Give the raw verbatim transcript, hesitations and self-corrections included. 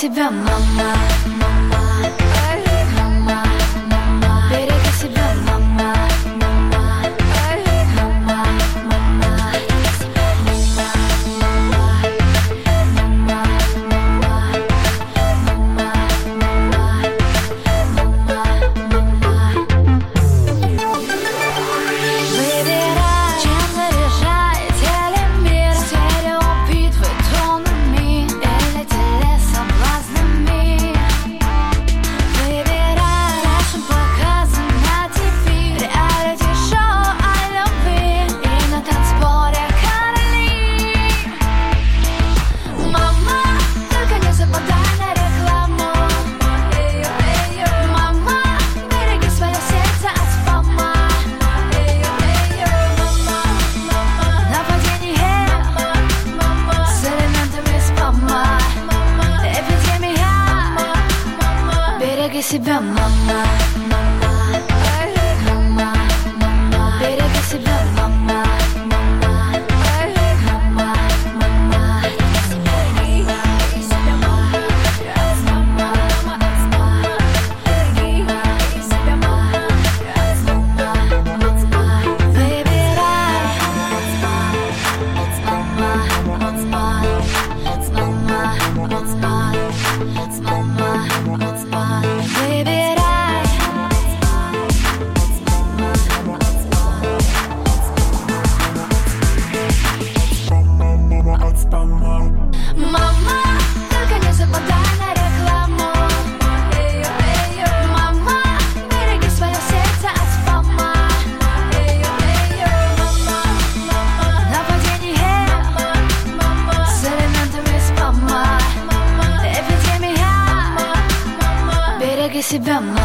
себя, мама, мама, мама, мама, береги себя, мама, мама, мама, мама, выбирай, чем заряжает телемир, стереобитвы тонами или телесоблазнами. Выбирай, нашим показом на ТВ, реалити-шоу о любви и на танцполе короли. Мама, только не западай на рекламу. Мама, береги свое сердце от спама. Нападение с элементами спама. Эпидемия. Береги себя, мама, мама, мама, мама, береги себя, мама, мама, мама, мама, береги себя, мама, мама, береги себя, мама, мама, выбирай, мама, только не западай на рекламу. Мама, береги свое сердце от спама. Нападение с элементами спама. Эпидемия. Береги себя,